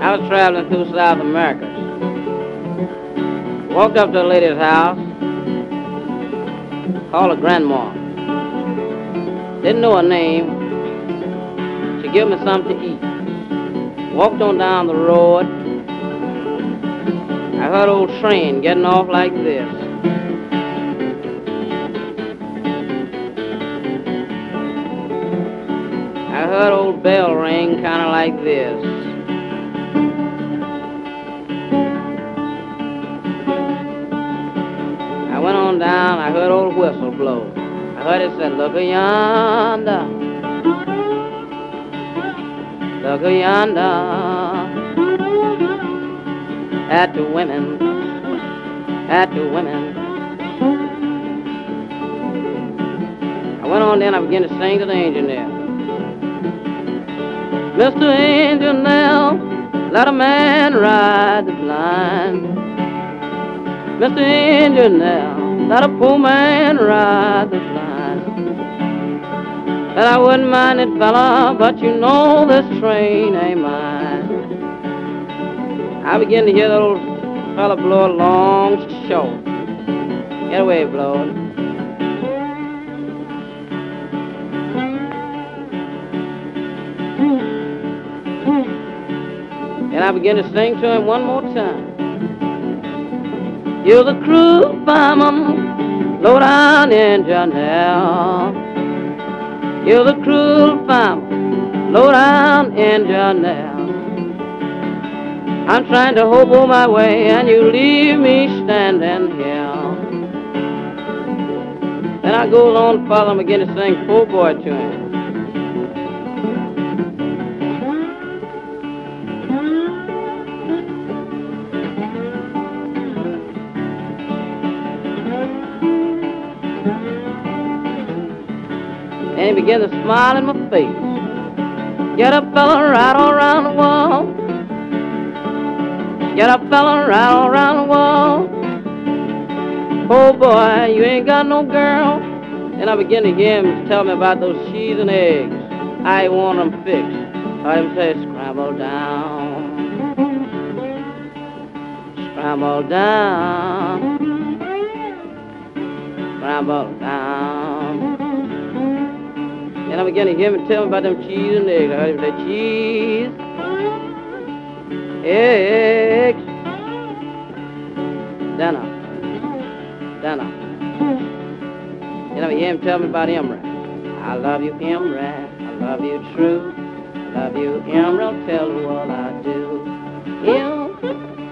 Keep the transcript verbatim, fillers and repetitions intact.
I was traveling through South America. Walked up to a lady's house, called her grandma. Didn't know her name. She gave me something to eat. Walked on down the road. I heard old train getting off like this. I heard old bell ring kind of like this. I went on down, I heard old whistle blow. I heard it said, look yonder, look yonder, at the women, at the women. I went on then, I began to sing to the engineer. Mister Engineer, let a man ride the blind. Mister Engineer, let a poor man ride the blind. And I wouldn't mind it, fella, but you know this train ain't mine. I began to hear that old fella blow a long short. Get away, blow it. And I began to sing to him one more time. You're the crude fireman, low down engineer. You're the crude fireman, low down engineer. I'm trying to hobo my way and you leave me standing here. Then I goes on further and begin to sing poor boy to him. And he began to smile in my face. Get up, fella, right all around the wall. Get up, fella, right all around the wall. Oh boy, you ain't got no girl. And I began to hear him tell me about those cheese and eggs. I want them fixed. I heard him say, scramble down, scramble down, scramble down. And I began to hear him tell me about them cheese and eggs. I heard him say, cheese, eggs, dinner, dinner. And I hear him tell me about Emerald. I love you, Emerald. I love you true. I love you, Emerald. Tell me what I do. Em,